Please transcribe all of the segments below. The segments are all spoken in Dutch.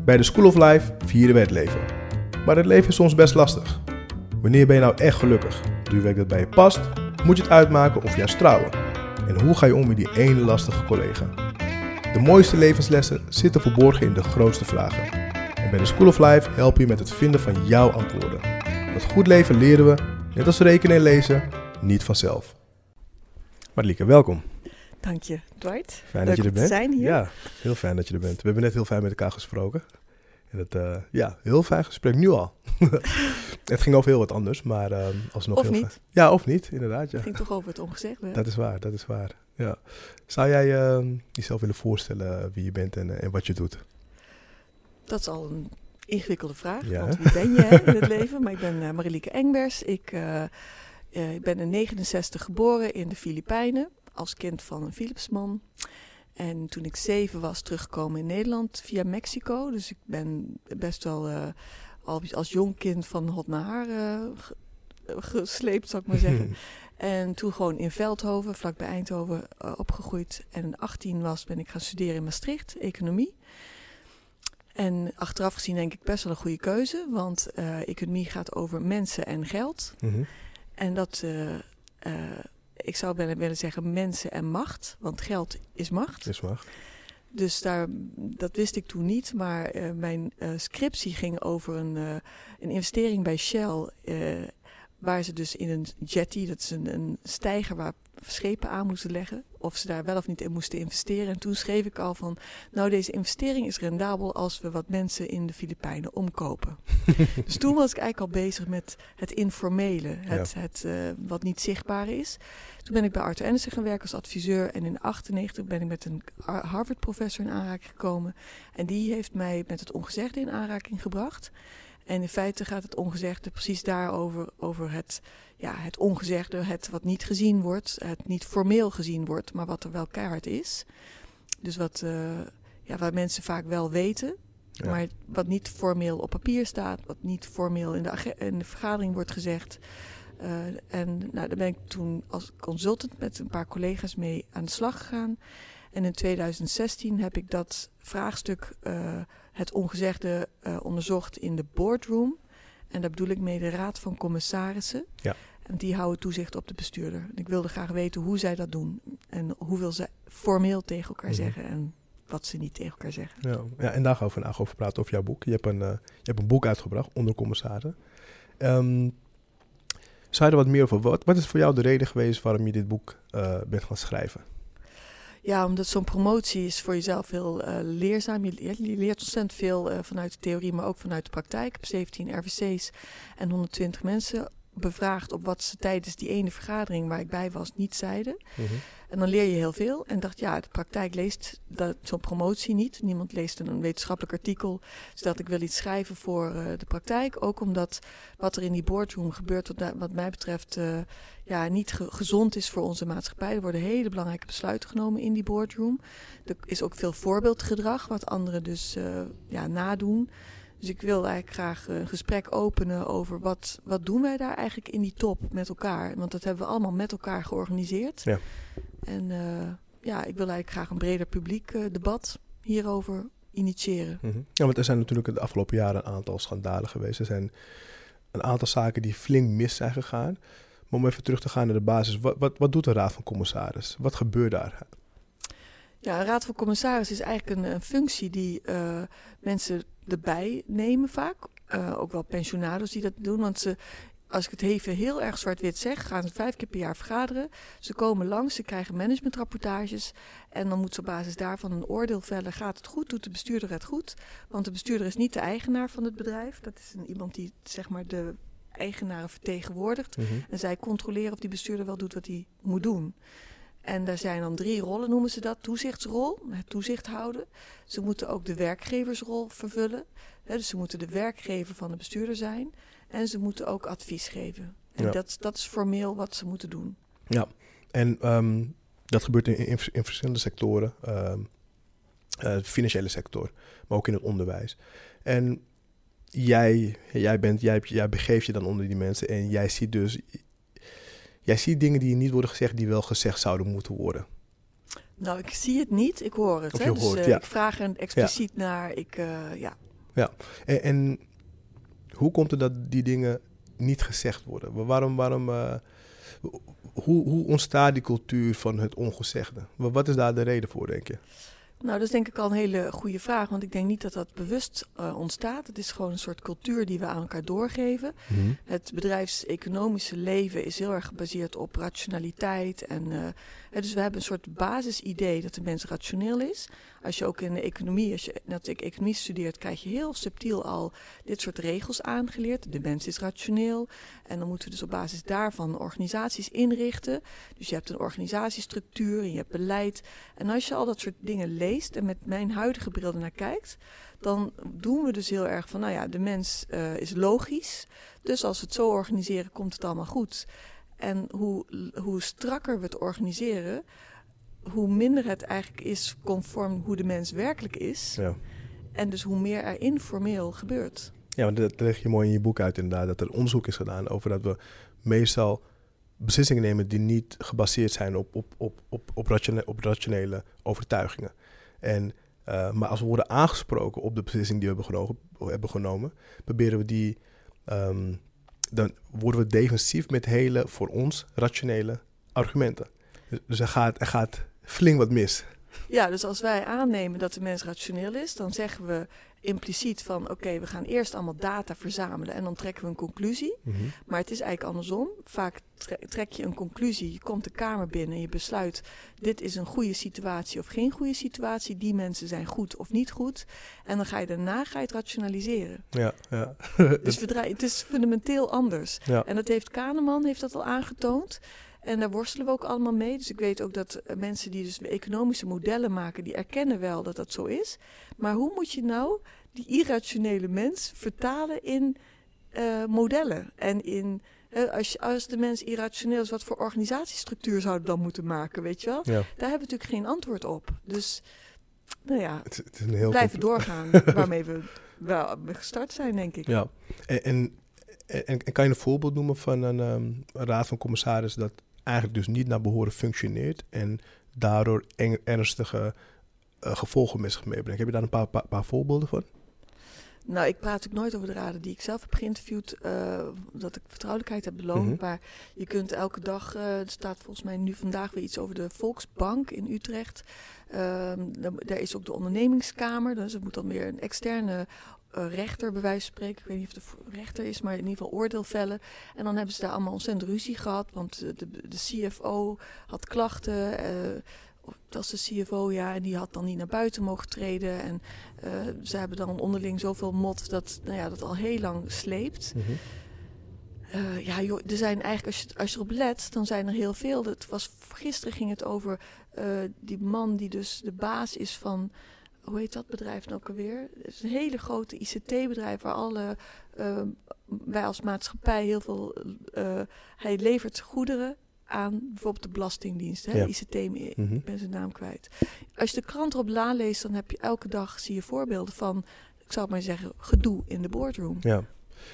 Bij de School of Life vieren we het leven. Maar het leven is soms best lastig. Wanneer ben je nou echt gelukkig? Doe je werk dat bij je past? Moet je het uitmaken of juist trouwen? En hoe ga je om met die ene lastige collega? De mooiste levenslessen zitten verborgen in de grootste vragen. En bij de School of Life helpen je met het vinden van jouw antwoorden. Want goed leven leren we, net als rekenen en lezen, niet vanzelf. Marlieke, welkom. Dank je, Dwight. Fijn Leuk dat je er bent. Te zijn hier. Ja, heel fijn dat je er bent. We hebben net heel fijn met elkaar gesproken. En heel fijn gesprek, nu al. Het ging over heel wat anders, maar alsnog Of heel niet. fijn. Ja, of niet, inderdaad. Ja. Het ging toch over het ongezegde. Dat is waar. Ja. Zou jij jezelf willen voorstellen wie je bent en wat je doet? Dat is al een ingewikkelde vraag, Ja. want wie ben je in het leven? Maar ik ben Marlieke Engbers. Ik ben in 1969 geboren in de Filipijnen als kind van een Philipsman. En toen ik 7 was, teruggekomen in Nederland via Mexico. Dus ik ben best wel al als jong kind van hot naar haar gesleept, zou ik maar zeggen. En toen gewoon in Veldhoven, vlakbij Eindhoven, opgegroeid. En 18 ben ik gaan studeren in Maastricht, economie. En achteraf gezien denk ik best wel een goede keuze. Want economie gaat over mensen en geld. Mm-hmm. En dat, ik zou bijna willen zeggen mensen en macht. Want geld is macht. Is macht. Dus dat wist ik toen niet. Maar mijn scriptie ging over een investering bij Shell. Waar ze dus in een jetty, dat is een steiger waar schepen aan moesten leggen. Of ze daar wel of niet in moesten investeren. En toen schreef ik al van, nou deze investering is rendabel als we wat mensen in de Filipijnen omkopen. Dus toen was ik eigenlijk al bezig met het informele, het wat niet zichtbaar is. Toen ben ik bij Arthur Andersen gaan werken als adviseur. En in 1998 ben ik met een Harvard-professor in aanraking gekomen. En die heeft mij met het ongezegde in aanraking gebracht. En in feite gaat het ongezegde precies daarover, over het ongezegde, het wat niet gezien wordt, het niet formeel gezien wordt, maar wat er wel keihard is. Dus wat mensen vaak wel weten, maar wat niet formeel op papier staat, wat niet formeel in de vergadering wordt gezegd. Daar ben ik toen als consultant met een paar collega's mee aan de slag gegaan. En in 2016 heb ik dat vraagstuk, het ongezegde, onderzocht in de boardroom. En daar bedoel ik mee de Raad van Commissarissen. Ja. En die houden toezicht op de bestuurder. En ik wilde graag weten hoe zij dat doen. En hoeveel ze formeel tegen elkaar zeggen en wat ze niet tegen elkaar zeggen. Ja, en daar gaan we vandaag over praten, over jouw boek. Je hebt een boek uitgebracht, Onder Commissarissen. Zou je er wat meer over... Wat is voor jou de reden geweest waarom je dit boek bent gaan schrijven? Ja, omdat zo'n promotie is voor jezelf heel leerzaam. Je leert ontzettend veel vanuit de theorie, maar ook vanuit de praktijk. Ik heb 17 RVC's en 120 mensen bevraagd op wat ze tijdens die ene vergadering waar ik bij was niet zeiden. Mm-hmm. En dan leer je heel veel. En dacht, de praktijk leest zo'n promotie niet. Niemand leest een wetenschappelijk artikel. Dus dat ik wil iets schrijven voor de praktijk. Ook omdat wat er in die boardroom gebeurt, wat mij betreft, niet gezond is voor onze maatschappij. Er worden hele belangrijke besluiten genomen in die boardroom. Er is ook veel voorbeeldgedrag, wat anderen dus nadoen. Dus ik wil eigenlijk graag een gesprek openen over wat doen wij daar eigenlijk in die top met elkaar. Want dat hebben we allemaal met elkaar georganiseerd. Ja. En ik wil eigenlijk graag een breder publiek debat hierover initiëren. Mm-hmm. Ja, want er zijn natuurlijk de afgelopen jaren een aantal schandalen geweest. Er zijn een aantal zaken die flink mis zijn gegaan. Maar om even terug te gaan naar de basis. Wat doet de Raad van Commissaris? Wat gebeurt daar? Ja, een Raad van Commissaris is eigenlijk een functie die mensen erbij nemen vaak. Ook wel pensionados die dat doen. Want als ik het even heel erg zwart-wit zeg, gaan ze 5 keer per jaar vergaderen. Ze komen langs, ze krijgen managementrapportages. En dan moet ze op basis daarvan een oordeel vellen. Gaat het goed? Doet de bestuurder het goed? Want de bestuurder is niet de eigenaar van het bedrijf. Dat is iemand die zeg maar de eigenaren vertegenwoordigt. Mm-hmm. En zij controleren of die bestuurder wel doet wat hij moet doen. En daar zijn dan 3 rollen, noemen ze dat. Toezichtsrol, het toezicht houden. Ze moeten ook de werkgeversrol vervullen. Dus ze moeten de werkgever van de bestuurder zijn. En ze moeten ook advies geven. En dat is formeel wat ze moeten doen. Ja, en dat gebeurt in verschillende sectoren. De financiële sector, maar ook in het onderwijs. En jij begeeft je dan onder die mensen en jij ziet dus... Jij ziet dingen die niet worden gezegd, die wel gezegd zouden moeten worden. Nou, ik zie het niet, ik hoor het. Of je hoort, dus ik vraag er expliciet naar. Ja, en hoe komt het dat die dingen niet gezegd worden? Hoe ontstaat die cultuur van het ongezegde? Wat is daar de reden voor, denk je? Nou, dat is denk ik al een hele goede vraag, want ik denk niet dat dat bewust ontstaat. Het is gewoon een soort cultuur die we aan elkaar doorgeven. Mm-hmm. Het bedrijfseconomische leven is heel erg gebaseerd op rationaliteit. Dus we hebben een soort basisidee dat de mens rationeel is. Als je ook in de economie, als je natuurlijk economie studeert, krijg je heel subtiel al dit soort regels aangeleerd. De mens is rationeel en dan moeten we dus op basis daarvan organisaties inrichten. Dus je hebt een organisatiestructuur en je hebt beleid. En als je al dat soort dingen leest en met mijn huidige bril ernaar kijkt, dan doen we dus heel erg van, de mens is logisch. Dus als we het zo organiseren, komt het allemaal goed. En hoe strakker we het organiseren, hoe minder het eigenlijk is conform hoe de mens werkelijk is. Ja. En dus hoe meer er informeel gebeurt. Ja, want dat leg je mooi in je boek uit inderdaad. Dat er onderzoek is gedaan over dat we meestal beslissingen nemen die niet gebaseerd zijn op rationele overtuigingen. Maar als we worden aangesproken op de beslissing die we hebben genomen, proberen we die, dan worden we defensief met hele, voor ons, rationele argumenten. Dus er gaat flink wat mis. Ja, dus als wij aannemen dat de mens rationeel is, dan zeggen we impliciet van oké, we gaan eerst allemaal data verzamelen en dan trekken we een conclusie. Mm-hmm. Maar het is eigenlijk andersom. Vaak trek je een conclusie, je komt de kamer binnen en je besluit dit is een goede situatie of geen goede situatie. Die mensen zijn goed of niet goed. En dan ga je daarna het rationaliseren. Ja. Dus het is fundamenteel anders. Ja. En Kahneman heeft dat al aangetoond. En daar worstelen we ook allemaal mee. Dus ik weet ook dat mensen die dus economische modellen maken, die erkennen wel dat dat zo is. Maar hoe moet je nou die irrationele mens vertalen in modellen? En in als de mens irrationeel is, wat voor organisatiestructuur zou het dan moeten maken, weet je wel? Ja. Daar hebben we natuurlijk geen antwoord op. Dus, het is een heel blijven doorgaan waarmee we wel gestart zijn, denk ik. Ja, en kan je een voorbeeld noemen van een raad van commissarissen dat eigenlijk dus niet naar behoren functioneert en daardoor ernstige gevolgen met zich meebrengt? Heb je daar een paar voorbeelden van? Nou, ik praat natuurlijk nooit over de raden die ik zelf heb geïnterviewd, dat ik vertrouwelijkheid heb beloond. Mm-hmm. Maar je kunt elke dag, er staat volgens mij nu vandaag weer iets over de Volksbank in Utrecht. Daar is ook de ondernemingskamer, dus er moet dan weer een externe rechter bij wijze van spreken. Ik weet niet of de rechter is, maar in ieder geval oordeel vellen. En dan hebben ze daar allemaal ontzettend ruzie gehad, want de CFO had klachten. Dat is de CFO, en die had dan niet naar buiten mogen treden. En ze hebben dan onderling zoveel mot dat dat al heel lang sleept. Mm-hmm. Er zijn eigenlijk, als je erop let, dan zijn er heel veel. Gisteren ging het over die man die dus de baas is van, hoe heet dat bedrijf nou ook alweer? Het is een hele grote ICT-bedrijf waar wij als maatschappij heel veel, hij levert goederen aan bijvoorbeeld de Belastingdienst, ja. ICT, ik ben zijn naam kwijt. Als je de krant erop leest, dan heb je elke dag zie je voorbeelden van, ik zou maar zeggen, gedoe in de boardroom. Ja.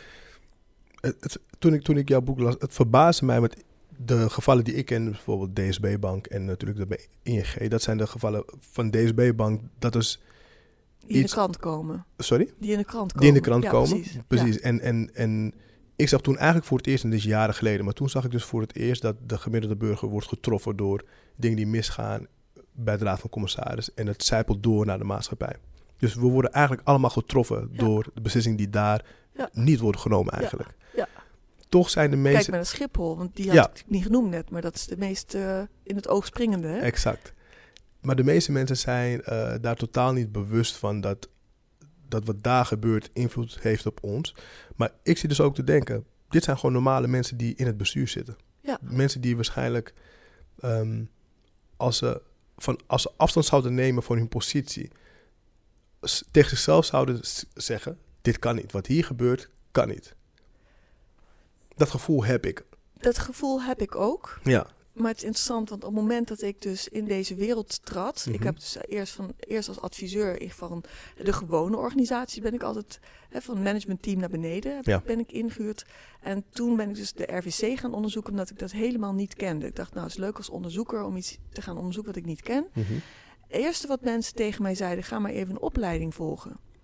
Toen ik jouw boek las, het verbaasde mij met de gevallen die ik ken, bijvoorbeeld DSB Bank en natuurlijk de ING, dat zijn de gevallen van DSB Bank, dat is die in de krant komen. Sorry? Die in de krant komen. Die in de krant komen, precies. Ja. En ik zag toen eigenlijk voor het eerst, en dit is jaren geleden, maar toen zag ik dus voor het eerst dat de gemiddelde burger wordt getroffen door dingen die misgaan bij de Raad van Commissaris. En het zijpelt door naar de maatschappij. Dus we worden eigenlijk allemaal getroffen door de beslissingen die daar niet worden genomen eigenlijk. Ja. Toch zijn de meeste... Kijk maar naar Schiphol, want die had ik niet genoemd net, maar dat is de meest in het oog springende. Hè? Exact. Maar de meeste mensen zijn daar totaal niet bewust van dat wat daar gebeurt invloed heeft op ons. Maar ik zit dus ook te denken, dit zijn gewoon normale mensen die in het bestuur zitten. Ja. Mensen die waarschijnlijk, als ze afstand zouden nemen van hun positie, tegen zichzelf zouden zeggen, dit kan niet. Wat hier gebeurt, kan niet. Dat gevoel heb ik. Dat gevoel heb ik ook. Ja. Maar het is interessant, want op het moment dat ik dus in deze wereld trad, Mm-hmm. ik heb dus eerst als adviseur van de gewone organisatie ben ik altijd van het managementteam naar beneden ben ik ingehuurd. En toen ben ik dus de RVC gaan onderzoeken, omdat ik dat helemaal niet kende. Ik dacht, het is leuk als onderzoeker om iets te gaan onderzoeken wat ik niet ken. Mm-hmm. Het eerste wat mensen tegen mij zeiden, ga maar even een opleiding volgen.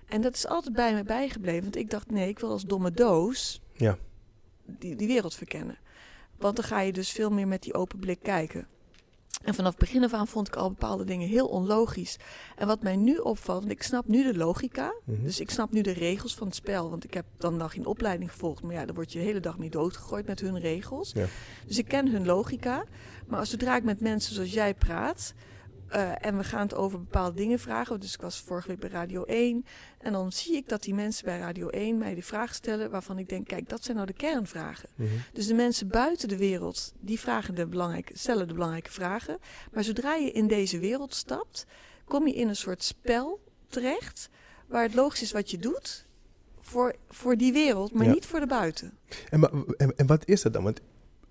En dat is altijd bij me bijgebleven. Want ik dacht, nee, ik wil als domme doos die wereld verkennen. Want dan ga je dus veel meer met die open blik kijken. En vanaf het begin af aan vond ik al bepaalde dingen heel onlogisch. En wat mij nu opvalt, want ik snap nu de logica. Dus ik snap nu de regels van het spel. Want ik heb dan nog geen opleiding gevolgd. Maar ja, dan word je de hele dag niet doodgegooid met hun regels. Ja. Dus ik ken hun logica. Maar zodra ik met mensen zoals jij praat... en we gaan het over bepaalde dingen vragen. Dus ik was vorige week bij Radio 1. En dan zie ik dat die mensen bij Radio 1 mij de vraag stellen... waarvan ik denk, kijk, dat zijn nou de kernvragen. Dus de mensen buiten de wereld, die stellen de belangrijke vragen. Maar zodra je in deze wereld stapt... kom je in een soort spel terecht... waar het logisch is wat je doet... voor die wereld, maar niet voor de buiten. En wat is dat dan? Want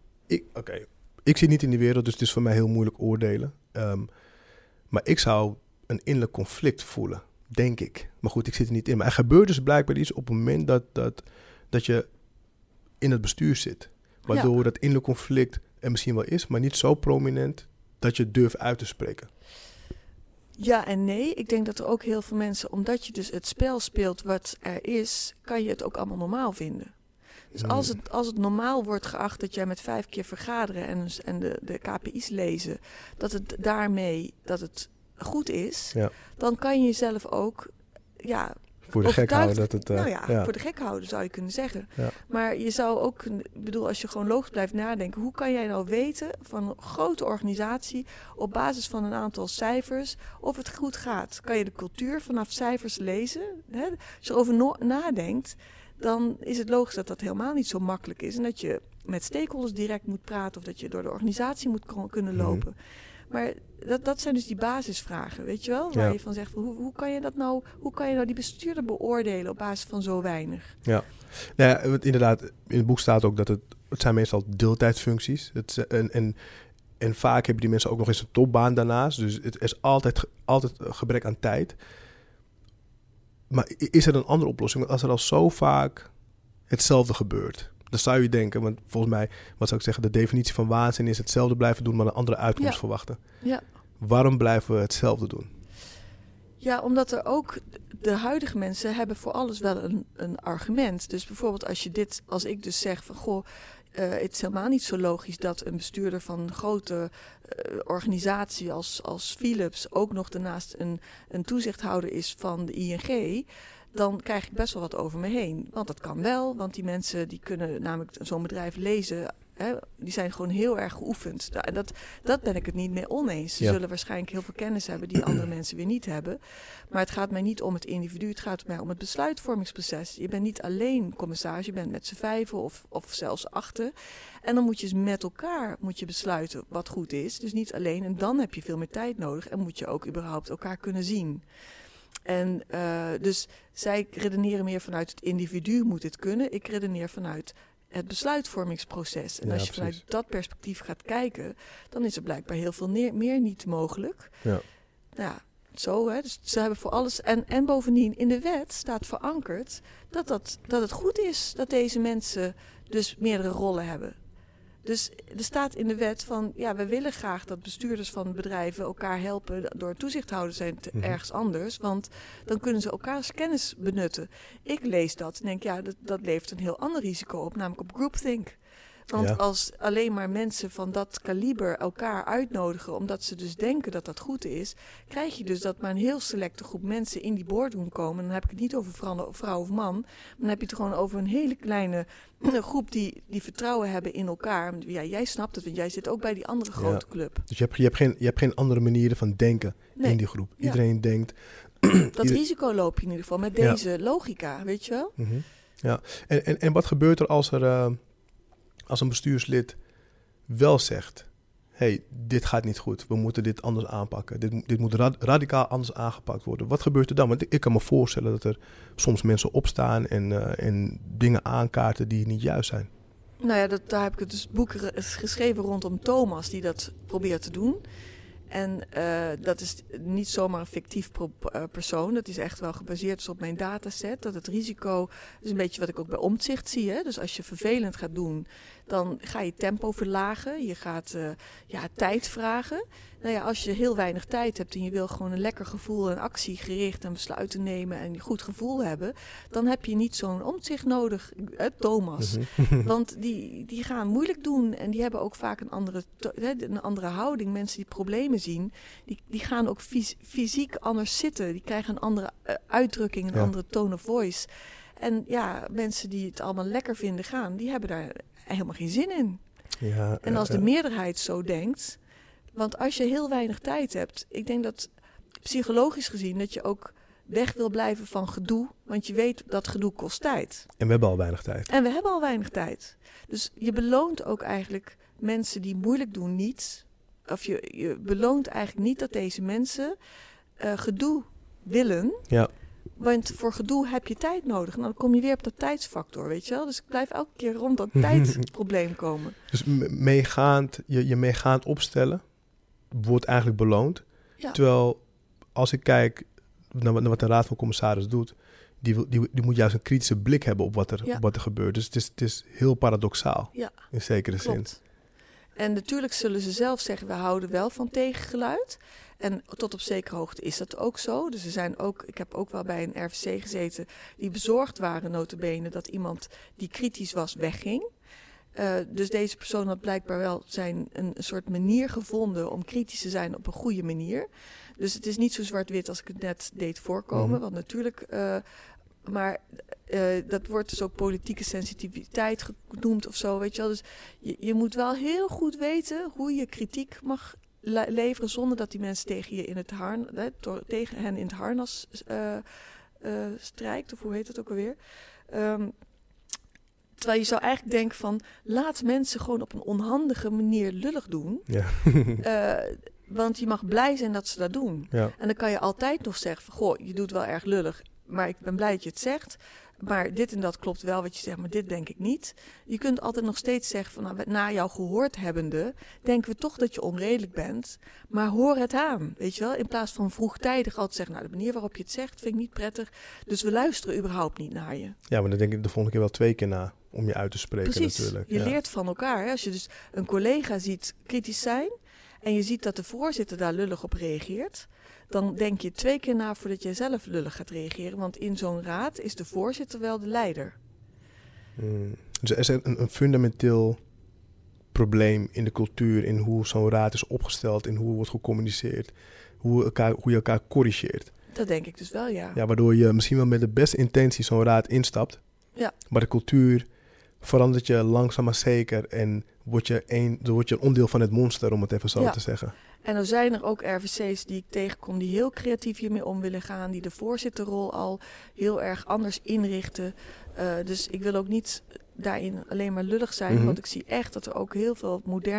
ik zit niet in die wereld, dus het is voor mij heel moeilijk oordelen... Maar ik zou een innerlijk conflict voelen, denk ik. Maar goed, ik zit er niet in. Maar er gebeurt dus blijkbaar iets op het moment dat je in het bestuur zit. Waardoor dat innerlijk conflict er misschien wel is, maar niet zo prominent dat je het durft uit te spreken. Ja en nee. Ik denk dat er ook heel veel mensen, omdat je dus het spel speelt wat er is, kan je het ook allemaal normaal vinden. Dus als het normaal wordt geacht dat jij met 5 keer vergaderen en de KPI's lezen, dat het goed is, dan kan je jezelf ook voor de gek houden. Voor de gek houden zou je kunnen zeggen. Ja. Maar je zou ook, als je gewoon logisch blijft nadenken, hoe kan jij nou weten van een grote organisatie op basis van een aantal cijfers of het goed gaat? Kan je de cultuur vanaf cijfers lezen? Hè? Als je erover nadenkt, dan is het logisch dat dat helemaal niet zo makkelijk is. En dat je met stakeholders direct moet praten... of dat je door de organisatie moet kunnen lopen. Maar dat zijn dus die basisvragen, weet je wel? Waar je van zegt, hoe kan je nou die bestuurder beoordelen... op basis van zo weinig? Ja, inderdaad, in het boek staat ook dat het zijn meestal deeltijdfuncties. En vaak hebben die mensen ook nog eens een topbaan daarnaast. Dus er is altijd gebrek aan tijd... Maar is er een andere oplossing? Want als er al zo vaak hetzelfde gebeurt... dan zou je denken, want volgens mij... wat zou ik zeggen, de definitie van waanzin is hetzelfde blijven doen... maar een andere uitkomst verwachten. Ja. Waarom blijven we hetzelfde doen? Ja, omdat er ook... de huidige mensen hebben voor alles wel een argument. Dus bijvoorbeeld als ik dus zeg van... goh, het is helemaal niet zo logisch dat een bestuurder van een grote organisatie als Philips ook nog daarnaast een toezichthouder is van de ING, dan krijg ik best wel wat over me heen. Want dat kan wel, want die mensen die kunnen namelijk zo'n bedrijf lezen, die zijn gewoon heel erg geoefend. En dat ben ik het niet mee oneens. Ze zullen waarschijnlijk heel veel kennis hebben die andere mensen weer niet hebben. Maar het gaat mij niet om het individu, het gaat mij om het besluitvormingsproces. Je bent niet alleen commissaris, je bent met z'n 5 of zelfs 8. En dan moet je met elkaar besluiten wat goed is. Dus niet alleen. En dan heb je veel meer tijd nodig en moet je ook überhaupt elkaar kunnen zien. En dus zij redeneren meer vanuit het individu moet het kunnen. Ik redeneer vanuit het besluitvormingsproces. En als je vanuit dat perspectief gaat kijken, dan is er blijkbaar heel veel meer niet mogelijk. Ja. Nou, zo, hè. Dus ze hebben voor alles. En bovendien, in de wet staat verankerd dat het goed is dat deze mensen dus meerdere rollen hebben. Dus er staat in de wet van, we willen graag dat bestuurders van bedrijven elkaar helpen door toezichthouder zijn ergens anders. Want dan kunnen ze elkaars kennis benutten. Ik lees dat en denk, dat levert een heel ander risico op, namelijk op groupthink. Want als alleen maar mensen van dat kaliber elkaar uitnodigen, omdat ze dus denken dat dat goed is, krijg je dus dat maar een heel selecte groep mensen in die boardroom komen. Dan heb ik het niet over vrouw of man, maar dan heb je het gewoon over een hele kleine groep die vertrouwen hebben in elkaar. Ja, jij snapt het, want jij zit ook bij die andere grote club. Dus je hebt geen andere manieren van denken in die groep. Iedereen denkt... Dat risico loop je in ieder geval met deze logica, weet je wel? Mm-hmm. Ja, en wat gebeurt er als een bestuurslid wel zegt, dit gaat niet goed, we moeten dit anders aanpakken. Dit moet radicaal anders aangepakt worden. Wat gebeurt er dan? Want ik kan me voorstellen dat er soms mensen opstaan en dingen aankaarten die niet juist zijn. Nou ja, daar heb ik dus boek geschreven rondom Thomas, die dat probeert te doen. En dat is niet zomaar een fictief persoon. Dat is echt wel gebaseerd dus op mijn dataset. Dat het risico is een beetje wat ik ook bij Omtzigt zie. Hè? Dus als je vervelend gaat doen, Dan ga je tempo verlagen. Je gaat tijd vragen. Nou ja, als je heel weinig tijd hebt en je wil gewoon een lekker gevoel en actiegericht en besluiten nemen en een goed gevoel hebben, dan heb je niet zo'n Omtzigt nodig, Thomas. Want die gaan moeilijk doen en die hebben ook vaak een andere houding. Mensen die problemen zien, die gaan ook fysiek anders zitten. Die krijgen een andere uitdrukking, een andere tone of voice. En ja, mensen die het allemaal lekker vinden gaan, die hebben daar helemaal geen zin in. Ja, en als de meerderheid zo denkt, want als je heel weinig tijd hebt, ik denk dat psychologisch gezien dat je ook weg wil blijven van gedoe, want je weet dat gedoe kost tijd. En we hebben al weinig tijd. Dus je beloont ook eigenlijk mensen die moeilijk doen niet, of je beloont eigenlijk niet dat deze mensen gedoe willen. Ja. Want voor gedoe heb je tijd nodig. En dan kom je weer op dat tijdsfactor, weet je wel. Dus ik blijf elke keer rond dat tijdsprobleem komen. Dus je meegaand opstellen wordt eigenlijk beloond. Ja. Terwijl als ik kijk naar wat de Raad van Commissarissen doet, die moet juist een kritische blik hebben op wat er gebeurt. Dus het is heel paradoxaal, in zekere zin. En natuurlijk zullen ze zelf zeggen, we houden wel van tegengeluid. En tot op zekere hoogte is dat ook zo. Dus ik heb ook wel bij een RVC gezeten die bezorgd waren, nota bene, dat iemand die kritisch was wegging. Dus deze persoon had blijkbaar wel een soort manier gevonden om kritisch te zijn op een goede manier. Dus het is niet zo zwart-wit als ik het net deed voorkomen. Want natuurlijk, maar dat wordt dus ook politieke sensitiviteit genoemd of zo, weet je wel. Dus je moet wel heel goed weten hoe je kritiek mag leveren zonder dat die mensen tegen hen in het harnas strijkt, of hoe heet dat ook alweer. Terwijl je zou eigenlijk denken van, laat mensen gewoon op een onhandige manier lullig doen. Ja. Want je mag blij zijn dat ze dat doen. Ja. En dan kan je altijd nog zeggen van, goh, je doet wel erg lullig, maar ik ben blij dat je het zegt. Maar dit en dat klopt wel wat je zegt, maar dit denk ik niet. Je kunt altijd nog steeds zeggen van, nou, na jou gehoord hebbende, denken we toch dat je onredelijk bent. Maar hoor het aan, weet je wel. In plaats van vroegtijdig altijd zeggen, nou, de manier waarop je het zegt vind ik niet prettig. Dus we luisteren überhaupt niet naar je. Ja, maar dan denk ik de volgende keer wel 2 keer na om je uit te spreken. Precies, natuurlijk. Je leert van elkaar. Hè? Als je dus een collega ziet kritisch zijn en je ziet dat de voorzitter daar lullig op reageert, dan denk je 2 keer na voordat jij zelf lullig gaat reageren. Want in zo'n raad is de voorzitter wel de leider. Dus er is een fundamenteel probleem in de cultuur, in hoe zo'n raad is opgesteld, in hoe wordt gecommuniceerd, hoe je elkaar corrigeert. Dat denk ik dus wel, ja. Ja, waardoor je misschien wel met de beste intentie zo'n raad instapt. Ja. Maar de cultuur verandert je langzaam maar zeker en word je een onderdeel van het monster, om het even zo te zeggen. En er zijn er ook RVC's die ik tegenkom die heel creatief hiermee om willen gaan, die de voorzitterrol al heel erg anders inrichten. Dus ik wil ook niet daarin alleen maar lullig zijn, want ik zie echt dat er ook heel veel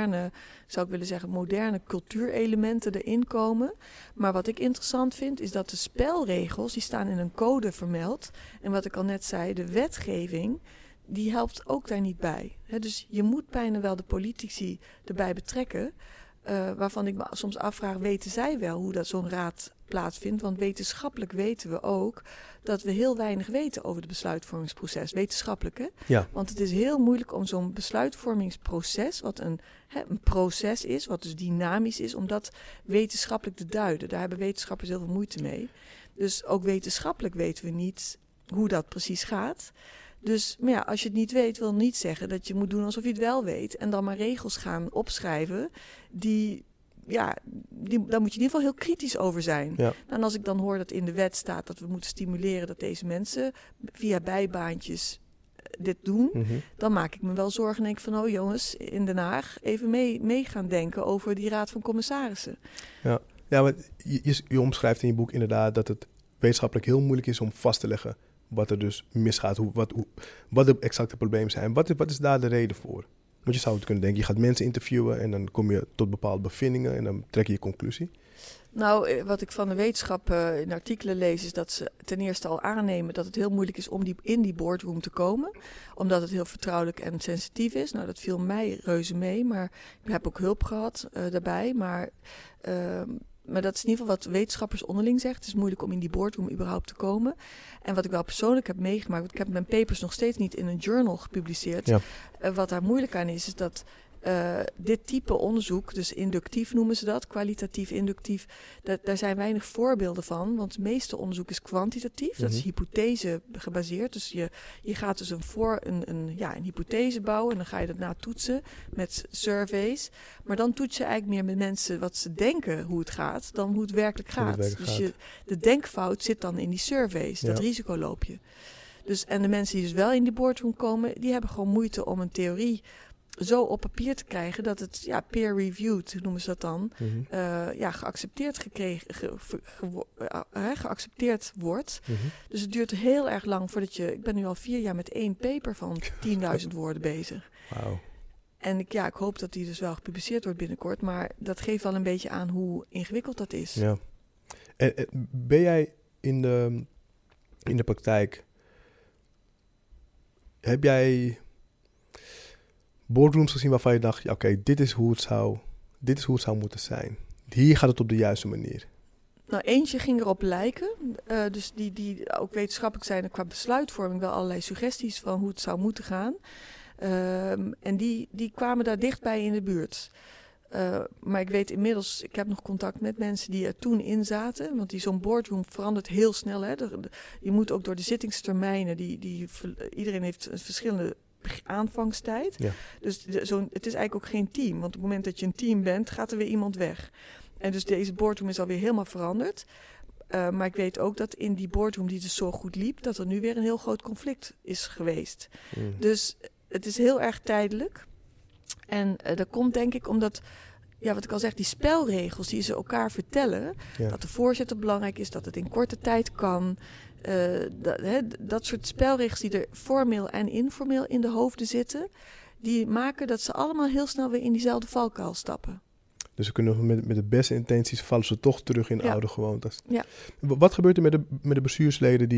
moderne cultuurelementen erin komen. Maar wat ik interessant vind, is dat de spelregels, die staan in een code vermeld. En wat ik al net zei, de wetgeving, die helpt ook daar niet bij. Dus je moet bijna wel de politici erbij betrekken. Waarvan ik me soms afvraag, weten zij wel hoe dat zo'n raad plaatsvindt? Want wetenschappelijk weten we ook dat we heel weinig weten over het besluitvormingsproces. Wetenschappelijk, hè? Ja. Want het is heel moeilijk om zo'n besluitvormingsproces, wat een proces is, wat dus dynamisch is, om dat wetenschappelijk te duiden. Daar hebben wetenschappers heel veel moeite mee. Dus ook wetenschappelijk weten we niet hoe dat precies gaat. Dus maar ja, als je het niet weet, wil niet zeggen dat je moet doen alsof je het wel weet. En dan maar regels gaan opschrijven daar moet je in ieder geval heel kritisch over zijn. Ja. En als ik dan hoor dat in de wet staat dat we moeten stimuleren dat deze mensen via bijbaantjes dit doen, dan maak ik me wel zorgen en denk van, oh jongens, in Den Haag even mee gaan denken over die Raad van Commissarissen. Ja, maar je omschrijft in je boek inderdaad dat het wetenschappelijk heel moeilijk is om vast te leggen wat er dus misgaat, wat de exacte problemen zijn. Wat is daar de reden voor? Want je zou het kunnen denken, je gaat mensen interviewen en dan kom je tot bepaalde bevindingen en dan trek je je conclusie. Nou, wat ik van de wetenschap in artikelen lees, is dat ze ten eerste al aannemen dat het heel moeilijk is om in die boardroom te komen. Omdat het heel vertrouwelijk en sensitief is. Nou, dat viel mij reuze mee, maar ik heb ook hulp gehad daarbij. Maar Maar dat is in ieder geval wat wetenschappers onderling zeggen. Het is moeilijk om in die boardroom überhaupt te komen. En wat ik wel persoonlijk heb meegemaakt, want ik heb mijn papers nog steeds niet in een journal gepubliceerd. Ja. Wat daar moeilijk aan is dat dit type onderzoek, dus inductief noemen ze dat, kwalitatief inductief, daar zijn weinig voorbeelden van. Want het meeste onderzoek is kwantitatief, dat is hypothese gebaseerd. Dus je gaat dus een hypothese bouwen en dan ga je daarna toetsen met surveys. Maar dan toets je eigenlijk meer met mensen wat ze denken hoe het gaat, dan hoe het werkelijk gaat. De denkfout zit dan in die surveys, dat risico loop je. Dus, en de mensen die dus wel in die boardroom komen, die hebben gewoon moeite om een theorie zo op papier te krijgen dat het peer-reviewed, noemen ze dat dan, geaccepteerd wordt. Dus het duurt heel erg lang voordat ik ben nu al 4 jaar met 1 paper van 10.000 woorden bezig. Wauw. En ik hoop dat die dus wel gepubliceerd wordt binnenkort, maar dat geeft wel een beetje aan hoe ingewikkeld dat is. Ja. En ben jij in de praktijk, heb jij boardrooms gezien waarvan je dacht, oké, dit is hoe het zou moeten zijn. Hier gaat het op de juiste manier. Nou, eentje ging erop lijken. Dus die ook wetenschappelijk zijn er qua besluitvorming wel allerlei suggesties van hoe het zou moeten gaan. En die kwamen daar dichtbij in de buurt. Maar ik weet inmiddels, ik heb nog contact met mensen die er toen in zaten. Want zo'n boardroom verandert heel snel. Hè. Je moet ook door de zittingstermijnen, iedereen heeft een verschillende aanvangstijd. Ja. Dus het is eigenlijk ook geen team. Want op het moment dat je een team bent, gaat er weer iemand weg. En dus deze boardroom is alweer helemaal veranderd. Maar ik weet ook dat in die boardroom die dus zo goed liep, dat er nu weer een heel groot conflict is geweest. Dus het is heel erg tijdelijk. En dat komt denk ik omdat, wat ik al zeg, die spelregels die ze elkaar vertellen, dat de voorzitter belangrijk is, dat het in korte tijd kan. Dat soort spelregels die er formeel en informeel in de hoofden zitten, die maken dat ze allemaal heel snel weer in diezelfde valkuil stappen. Dus ze kunnen met de beste intenties vallen ze toch terug in oude gewoontes. Ja. Wat gebeurt er met de bestuursleden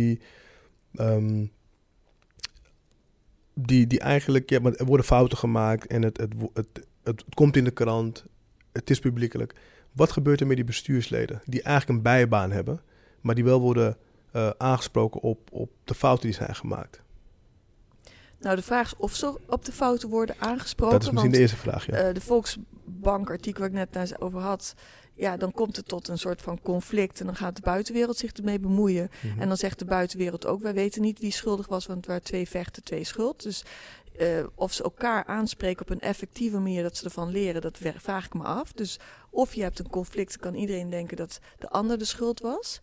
die eigenlijk, maar er worden fouten gemaakt en het komt in de krant, het is publiekelijk. Wat gebeurt er met die bestuursleden die eigenlijk een bijbaan hebben, maar die wel worden aangesproken op de fouten die zijn gemaakt? Nou, de vraag is of ze op de fouten worden aangesproken. Dat is misschien de eerste vraag, ja. De Volksbank-artikel waar ik net over had, dan komt het tot een soort van conflict en dan gaat de buitenwereld zich ermee bemoeien. En dan zegt de buitenwereld ook, wij weten niet wie schuldig was, want het waren 2 vechten, 2 schuld. Dus of ze elkaar aanspreken op een effectieve manier dat ze ervan leren, dat vraag ik me af. Dus of je hebt een conflict, kan iedereen denken dat de ander de schuld was.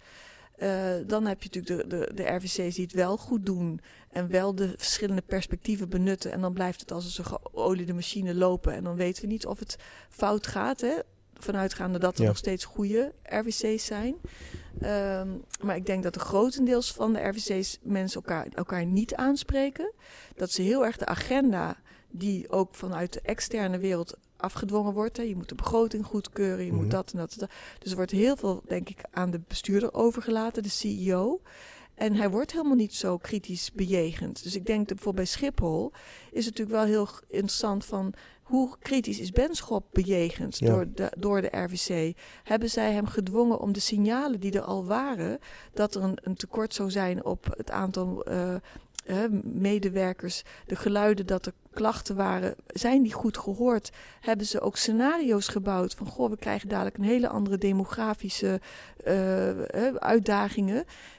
Dan heb je natuurlijk de RVC's die het wel goed doen en wel de verschillende perspectieven benutten. En dan blijft het als een geoliede machine lopen. En dan weten we niet of het fout gaat, hè? Vanuitgaande dat er nog steeds goede RVC's zijn. Maar ik denk dat de grotendeels van de RVC's mensen elkaar niet aanspreken. Dat ze heel erg de agenda die ook vanuit de externe wereld afgedwongen wordt. Hè. Je moet de begroting goedkeuren, je moet dat en dat. Dus er wordt heel veel, denk ik, aan de bestuurder overgelaten, de CEO. En hij wordt helemaal niet zo kritisch bejegend. Dus ik denk dat bijvoorbeeld bij Schiphol is het natuurlijk wel heel interessant van hoe kritisch is Benschop bejegend door de RVC? Hebben zij hem gedwongen om de signalen die er al waren, dat er een tekort zou zijn op het aantal medewerkers, de geluiden dat er klachten waren, zijn die goed gehoord? Hebben ze ook scenario's gebouwd van, we krijgen dadelijk een hele andere demografische uitdagingen,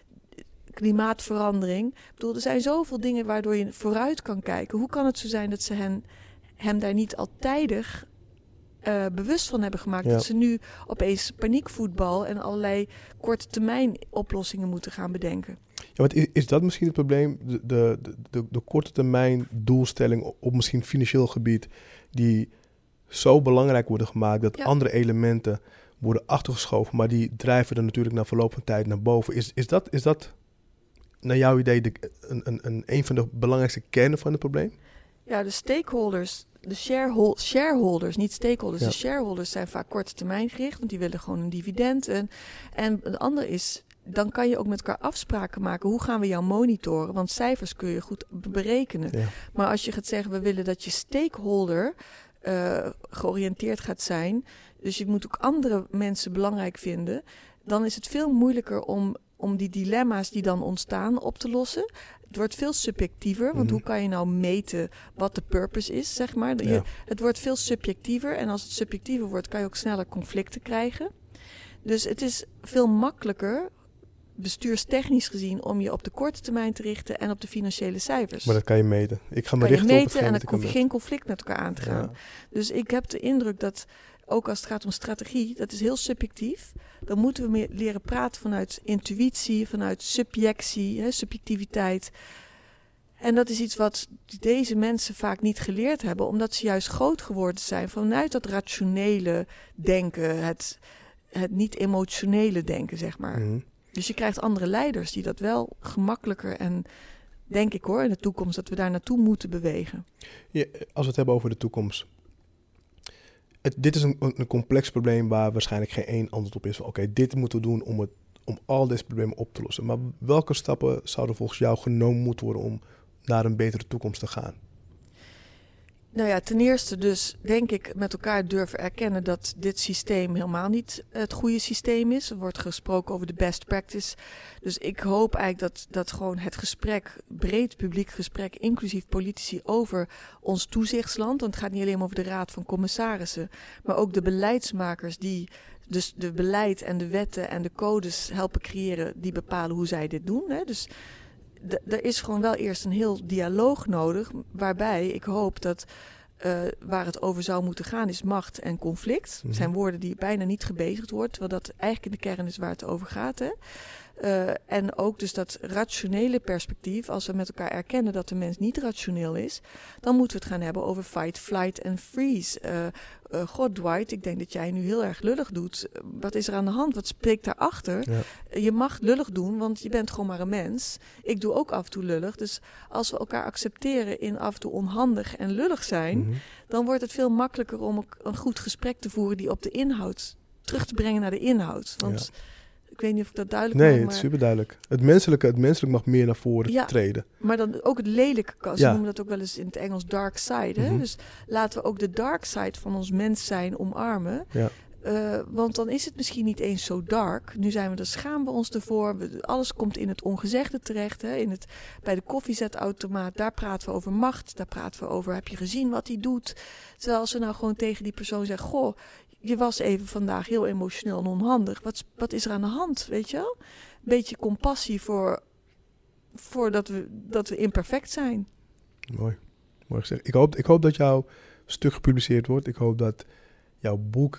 klimaatverandering. Ik bedoel, er zijn zoveel dingen waardoor je vooruit kan kijken. Hoe kan het zo zijn dat ze hem daar niet al tijdig bewust van hebben gemaakt, dat ze nu opeens paniekvoetbal en allerlei korte termijn oplossingen moeten gaan bedenken? Ja, want is dat misschien het probleem? De korte termijn doelstelling op misschien financieel gebied, die zo belangrijk worden gemaakt dat andere elementen worden achtergeschoven, maar die drijven er natuurlijk na verloop van tijd naar boven. Is dat naar jouw idee een van de belangrijkste kernen van het probleem? Ja, de stakeholders, de shareholders, niet stakeholders. Ja. De shareholders zijn vaak korte termijn gericht, want die willen gewoon een dividend. En een ander is, dan kan je ook met elkaar afspraken maken. Hoe gaan we jou monitoren? Want cijfers kun je goed berekenen. Ja. Maar als je gaat zeggen, we willen dat je stakeholder georiënteerd gaat zijn, dus je moet ook andere mensen belangrijk vinden, dan is het veel moeilijker om die dilemma's die dan ontstaan op te lossen. Het wordt veel subjectiever, want hoe kan je nou meten wat de purpose is, zeg maar. Het wordt veel subjectiever en als het subjectiever wordt, kan je ook sneller conflicten krijgen. Dus het is veel makkelijker, bestuurstechnisch gezien, om je op de korte termijn te richten en op de financiële cijfers. Maar dat kan je meten. Ik ga me kan je richten meten op en het dan hoef je geen conflict met elkaar aan te gaan. Ja. Dus ik heb de indruk dat, ook als het gaat om strategie, dat is heel subjectief. Dan moeten we meer leren praten vanuit intuïtie, vanuit subjectie, subjectiviteit. En dat is iets wat deze mensen vaak niet geleerd hebben, omdat ze juist groot geworden zijn vanuit dat rationele denken, het niet-emotionele denken, zeg maar. Mm-hmm. Dus je krijgt andere leiders die dat wel gemakkelijker en, denk ik hoor, in de toekomst, dat we daar naartoe moeten bewegen. Ja, als we het hebben over de toekomst. Dit is een complex probleem waar waarschijnlijk geen één antwoord op is. Oké, dit moeten we doen om al deze problemen op te lossen. Maar welke stappen zouden volgens jou genomen moeten worden om naar een betere toekomst te gaan? Nou ja, ten eerste dus denk ik met elkaar durven erkennen dat dit systeem helemaal niet het goede systeem is. Er wordt gesproken over de best practice. Dus ik hoop eigenlijk dat gewoon het gesprek, breed publiek gesprek, inclusief politici over ons toezichtsland. Want het gaat niet alleen over de Raad van Commissarissen, maar ook de beleidsmakers die dus de beleid en de wetten en de codes helpen creëren die bepalen hoe zij dit doen. Hè. Dus er is gewoon wel eerst een heel dialoog nodig, waarbij ik hoop dat waar het over zou moeten gaan is macht en conflict. Dat zijn woorden die bijna niet gebezigd worden, terwijl dat eigenlijk in de kern is waar het over gaat. Hè? En ook dus dat rationele perspectief, als we met elkaar erkennen dat de mens niet rationeel is, dan moeten we het gaan hebben over fight, flight en freeze. God, Dwight, ik denk dat jij nu heel erg lullig doet. Wat is er aan de hand? Wat spreekt daarachter? Ja. Je mag lullig doen, want je bent gewoon maar een mens. Ik doe ook af en toe lullig. Dus als we elkaar accepteren in af en toe onhandig en lullig zijn, dan wordt het veel makkelijker om een goed gesprek te voeren die op de inhoud, terug te brengen naar de inhoud. Want ik weet niet of ik dat duidelijk maak. Nee, het is super duidelijk. Het menselijke mag meer naar voren treden. Maar dan ook het lelijke kant. Ze noemen dat ook wel eens in het Engels dark side. Hè? Dus laten we ook de dark side van ons mens zijn omarmen. Ja. Want dan is het misschien niet eens zo dark. Nu schamen we ons ervoor. Alles komt in het ongezegde terecht. Hè? Bij de koffiezetautomaat, daar praten we over macht. Daar praten we over, heb je gezien wat hij doet? Terwijl als we nou gewoon tegen die persoon zeggen, goh, je was even vandaag heel emotioneel en onhandig. Wat is er aan de hand, weet je wel? Een beetje compassie voor dat we imperfect zijn. Mooi gezegd. Ik hoop dat jouw stuk gepubliceerd wordt. Ik hoop dat jouw boek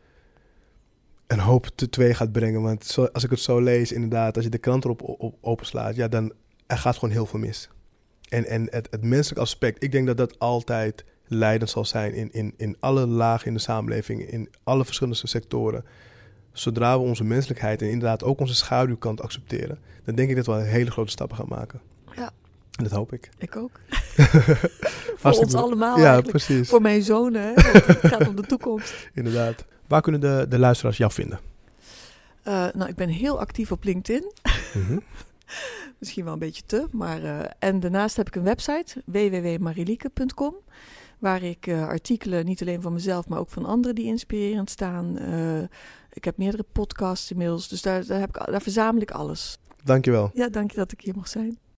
een hoop teweeg gaat brengen. Want als ik het zo lees, inderdaad, als je de krant erop openslaat, ja, dan er gaat gewoon heel veel mis. En het menselijk aspect, ik denk dat altijd leidend zal zijn in alle lagen in de samenleving, in alle verschillende sectoren. Zodra we onze menselijkheid en inderdaad ook onze schaduwkant accepteren, dan denk ik dat we hele grote stappen gaan maken. Ja. En dat hoop ik. Ik ook. Voor ons allemaal eigenlijk. Precies. Voor mijn zonen. Hè? Want het gaat om de toekomst. Inderdaad. Waar kunnen de luisteraars jou vinden? Ik ben heel actief op LinkedIn. Misschien wel een beetje te. Maar, en daarnaast heb ik een website, www.marielieke.com. Waar ik artikelen, niet alleen van mezelf, maar ook van anderen die inspirerend staan. Ik heb meerdere podcasts inmiddels. Dus daar verzamel ik alles. Dankjewel. Ja, dank je dat ik hier mocht zijn.